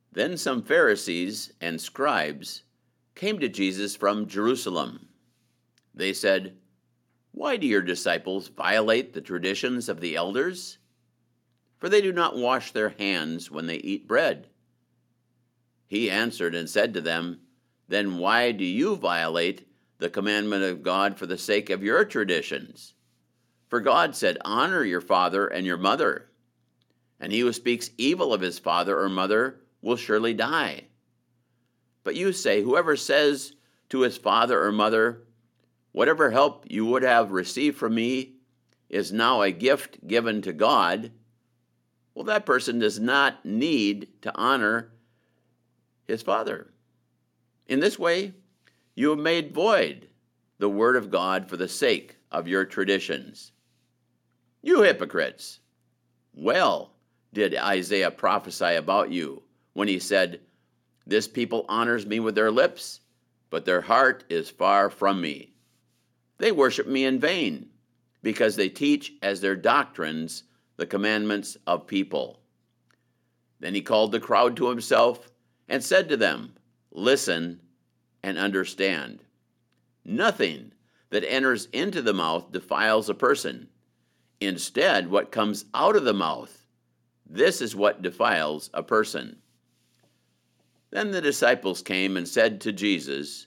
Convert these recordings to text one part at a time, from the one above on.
Then some Pharisees and scribes came to Jesus from Jerusalem. They said, "Why do your disciples violate the traditions of the elders? For they do not wash their hands when they eat bread." He answered and said to them, "Then why do you violate the commandment of God for the sake of your traditions? For God said, 'Honor your father and your mother,' and he who speaks evil of his father or mother will surely die. But you say, 'Whoever says to his father or mother, whatever help you would have received from me is now a gift given to God,' well, that person does not need to honor his father. In this way, you have made void the word of God for the sake of your traditions. You hypocrites! Well did Isaiah prophesy about you when he said, 'This people honors me with their lips, but their heart is far from me. They worship me in vain, because they teach as their doctrines the commandments of people.' Then he called the crowd to himself and said to them, 'Listen and understand. Nothing that enters into the mouth defiles a person. Instead, what comes out of the mouth, this is what defiles a person.' Then the disciples came and said to Jesus,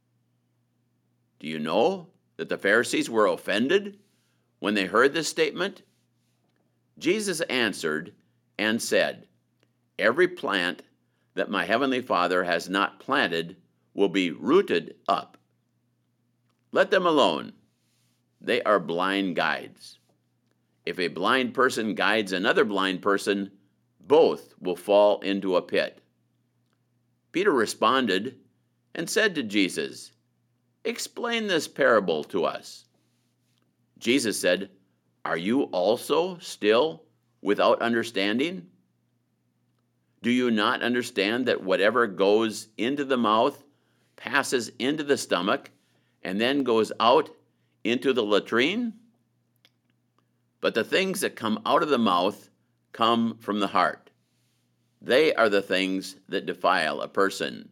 'Do you know that the Pharisees were offended when they heard this statement?' Jesus answered and said, 'Every plant that my heavenly Father has not planted will be rooted up. Let them alone. They are blind guides. If a blind person guides another blind person, both will fall into a pit.' Peter responded and said to Jesus, 'Explain this parable to us.' Jesus said, 'Are you also still without understanding? Do you not understand that whatever goes into the mouth passes into the stomach and then goes out into the latrine? But the things that come out of the mouth come from the heart. They are the things that defile a person.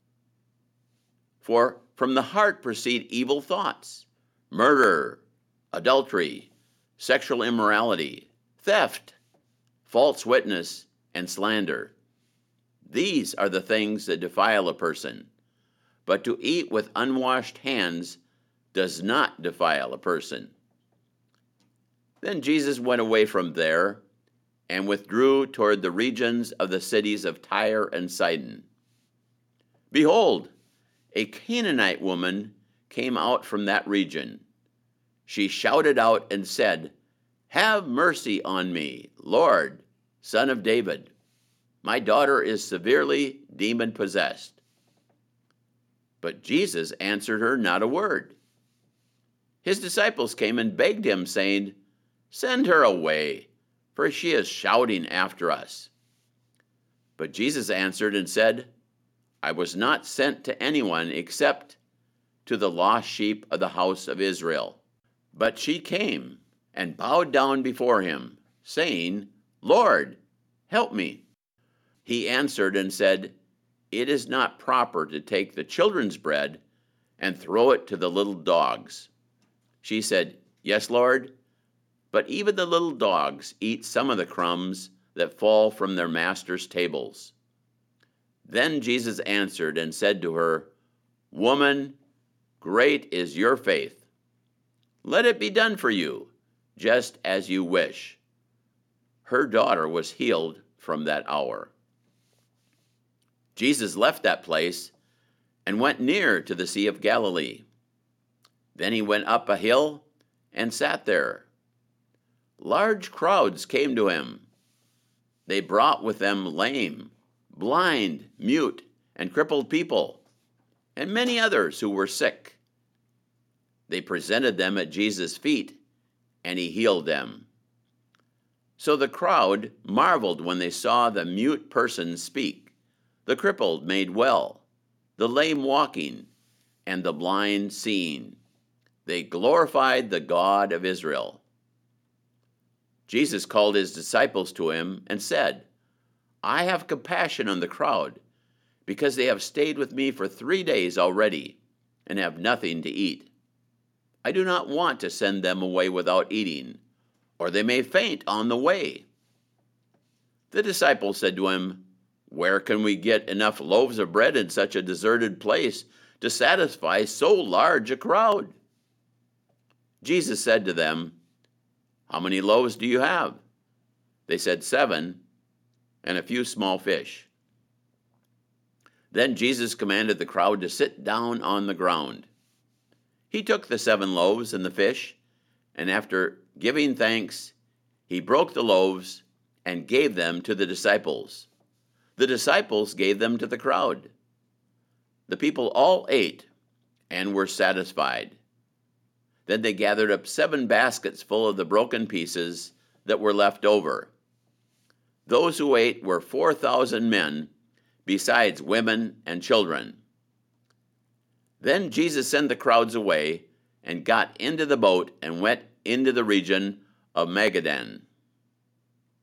For from the heart proceed evil thoughts, murder, adultery, sexual immorality, theft, false witness, and slander. These are the things that defile a person. But to eat with unwashed hands does not defile a person.' Then Jesus went away from there and withdrew toward the regions of the cities of Tyre and Sidon. Behold, a Canaanite woman came out from that region. She shouted out and said, 'Have mercy on me, Lord, Son of David. My daughter is severely demon-possessed.' But Jesus answered her not a word. His disciples came and begged him, saying, 'Send her away, for she is shouting after us.' But Jesus answered and said, 'I was not sent to anyone except to the lost sheep of the house of Israel.' But she came and bowed down before him, saying, 'Lord, help me.' He answered and said, 'It is not proper to take the children's bread and throw it to the little dogs.' She said, 'Yes, Lord, but even the little dogs eat some of the crumbs that fall from their masters' tables.' Then Jesus answered and said to her, 'Woman, great is your faith. Let it be done for you, just as you wish.' Her daughter was healed from that hour." Jesus left that place and went near to the Sea of Galilee. Then he went up a hill and sat there. Large crowds came to him. They brought with them lame, blind, mute, and crippled people, and many others who were sick. They presented them at Jesus' feet, and he healed them. So the crowd marveled when they saw the mute person speak, the crippled made well, the lame walking, and the blind seeing. They glorified the God of Israel. Jesus called his disciples to him and said, I have compassion on the crowd, because they have stayed with me for 3 days already and have nothing to eat. I do not want to send them away without eating, or they may faint on the way." The disciples said to him, "Where can we get enough loaves of bread in such a deserted place to satisfy so large a crowd?" Jesus said to them, "How many loaves do you have?" They said, "7, and a few small fish." Then Jesus commanded the crowd to sit down on the ground. He took the 7 loaves and the fish, and after giving thanks, he broke the loaves and gave them to the disciples. The disciples gave them to the crowd. The people all ate and were satisfied. Then they gathered up 7 baskets full of the broken pieces that were left over. Those who ate were 4,000 men, besides women and children. Then Jesus sent the crowds away and got into the boat and went into the region of Magadan.